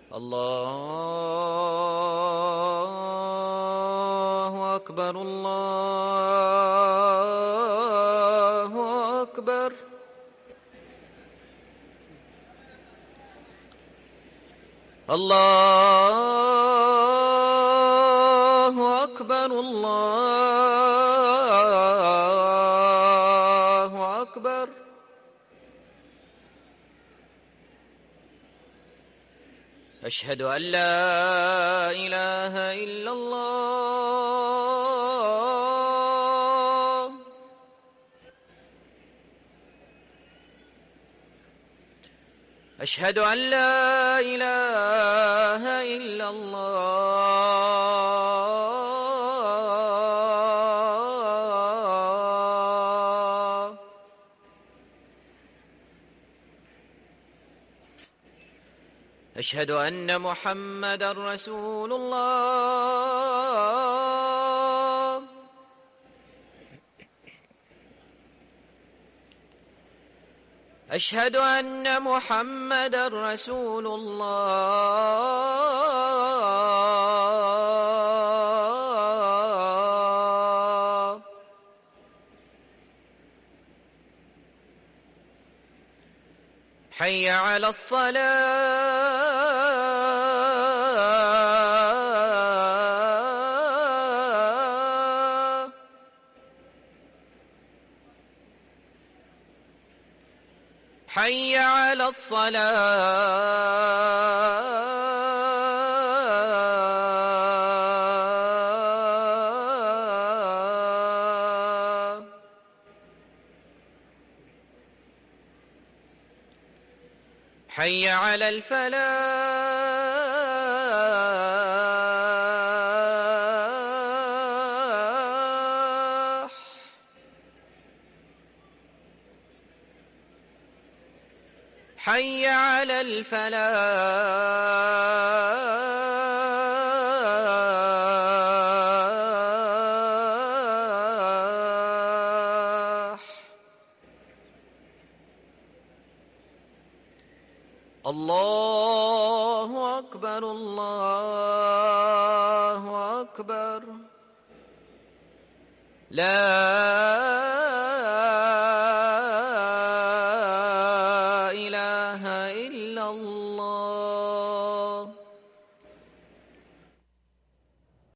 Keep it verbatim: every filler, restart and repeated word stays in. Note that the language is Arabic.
الله أكبر الله أكبر. الله أكبر الله أكبر. أشهد أن لا إله إلا الله. أشهد أن لا إله إلا الله. أشهد أن محمدًا رسول الله. أشهد أن محمدًا رسول الله. حي على الصلاة. حي على الصلاة. حي على الفلاح. حي على الفلاح. الله أكبر الله أكبر. لا